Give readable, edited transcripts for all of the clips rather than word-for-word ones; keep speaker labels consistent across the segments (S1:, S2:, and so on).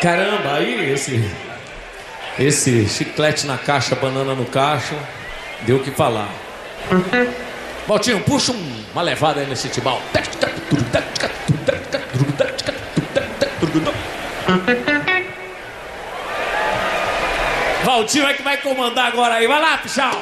S1: Caramba, aí esse chiclete na caixa, banana no caixa, deu o que falar. Valtinho, puxa uma levada aí nesse tibau. Valtinho é que vai comandar agora aí. Vai lá, pichão.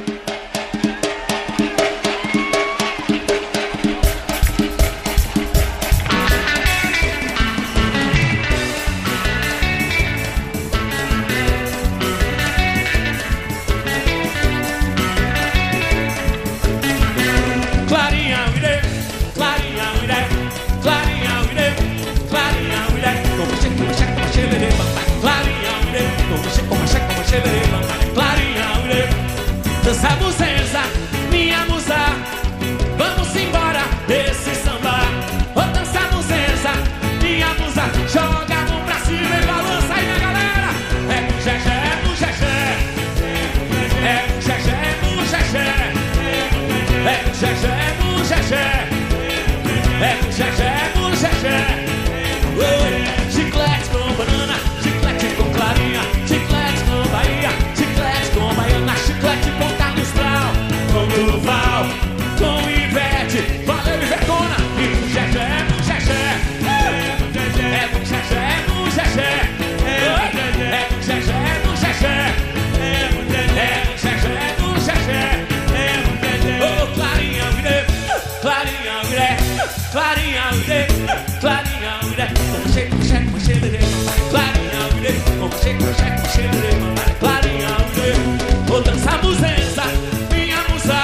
S2: Dançamos essa, minha musa, vamos embora desse samba. Oh, dançamos essa, minha musa, joga a mão pra cima e balança aí na galera. É no xexé, no xexé, é no xexé, no xexé, é no xexé, no xexé, é no xexé, no xexé. Chiclete com banana, chiclete com clarinha, chiclete com Bahia, chiclete com baiana, chiclete com Carlos Brau, com Durval, com Ivete, valeu Ivetona, e no xexé, no xexé, é no xexé, no xexé, é no xexé, no xexé, é no xexé, no xexé. Ô clarinha, virei, clarinha, virei, clarinha, virei, clarinha, virei, como cheio, como cheio, clarinha, virei, como cheio, como cheio, clarinha, virei. Ô dançamos essa, minha musa,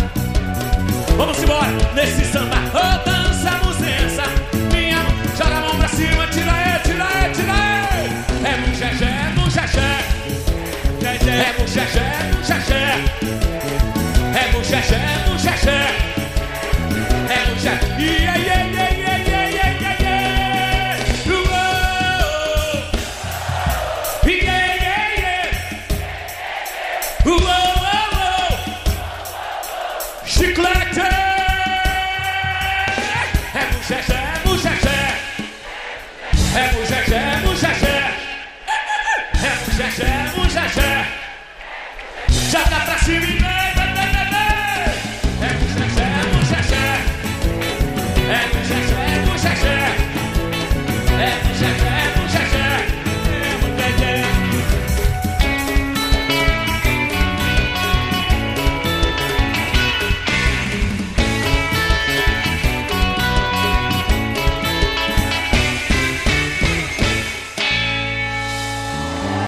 S2: vamos embora nesse samba. Ô dançamos essa, minha, joga a mão pra cima, tira aí, tira aí, tira aí. É no xexé, no xexé, é no xexé, no xexé, é no xexé, no xexé, é no xexé. Yeah, yeah, yeah, yeah, yeah, yeah, yeah, yeah. Uou. Yeah, yeah, yeah. Uou, uou, uou. Chiclete. É no xexé, no xexé, é no xexé, no xexé, é no xexé, no xexé. Joga pra cima.